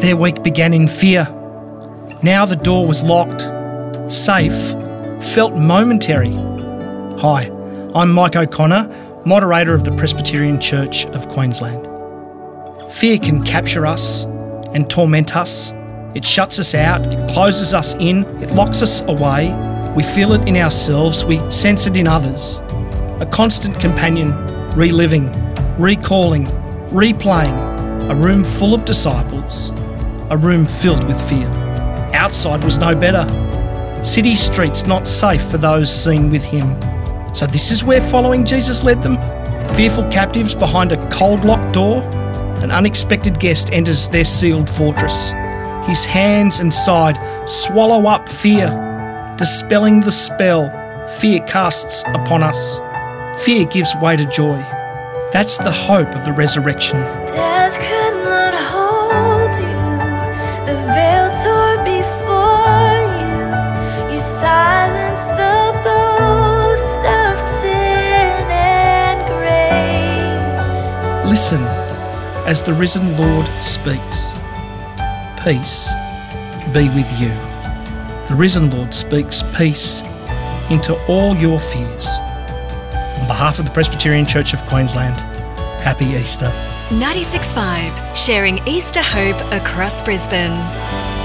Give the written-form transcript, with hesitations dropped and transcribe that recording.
Their week began in fear. Now the door was locked. Safe felt momentary. Hi, I'm Mike O'Connor, moderator of the Presbyterian Church of Queensland. Fear can capture us and torment us. It shuts us out, it closes us in, it locks us away. We feel it in ourselves, we sense it in others. A constant companion, reliving, recalling, replaying, a room full of disciples, a room filled with fear. Outside was no better. City streets not safe for those seen with him. So this is where following Jesus led them? Fearful captives behind a cold locked door? An unexpected guest enters their sealed fortress. His hands and side swallow up fear, dispelling the spell fear casts upon us. Fear gives way to joy. That's the hope of the resurrection. Death could not hold you. The veil tore before you. You silenced the boast of sin and grave. Listen as the risen Lord speaks. Peace be with you. The risen Lord speaks peace into all your fears. On behalf of the Presbyterian Church of Queensland, happy Easter. 96.5, sharing Easter hope across Brisbane.